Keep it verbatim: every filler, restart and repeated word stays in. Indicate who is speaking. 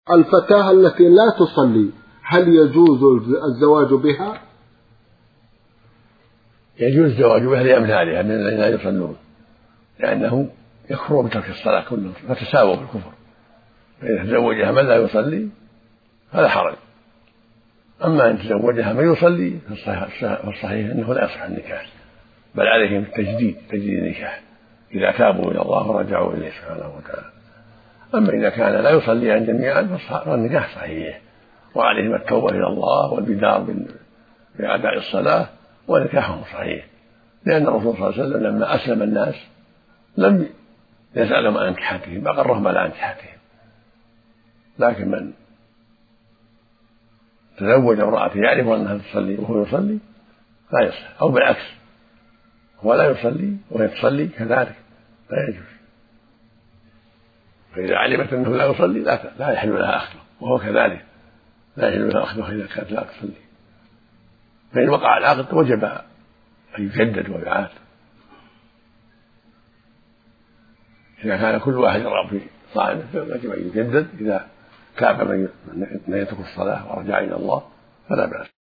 Speaker 1: الفتاة التي لا تصلي هل يجوز الزواج بها؟
Speaker 2: يجوز الزواج بها لأمثالها من الذين لا يصلون، لأنه يكفر بترك الصلاة كلهم فتساووا بالكفر، فإذا تزوجها من لا يصلي فلا حرج. أما أن تزوجها من يصلي فالصحيح أنه لا يصح النكاح، بل عليهم التجديد تجديد النكاح إذا تابوا إلى الله ورجعوا إليه سبحانه وتعالى. أما إذا كان لا يصليان جميعا فالنكاح صحيح، وعليهم التوبة إلى الله والبدار بأداء الصلاة ونكاحهم صحيح، لأن الرسول صلى الله عليه وسلم لما أسلم الناس لم يسألهم عن انكحاتهم بل أقرهم على انكحاتهم. لكن من تزوج امرأة يعرف أنها تصلي وهو يصلي لا يصح، أو بالعكس هو لا يصلي وهي تصلي كذلك لا يجوز. فإذا علمت أنه لا يصلي لا يحل لها أخذه، وهو كذلك لا يحل لها أخذه إذا كانت لا تصلي. فإن وقع العقد وجب أن يجدد ويعاد. إذا كان كل واحد يرغب في صاحبه فيجب أن يجدد إذا تاب من يترك الصلاة ورجع إلى الله فلا بأس.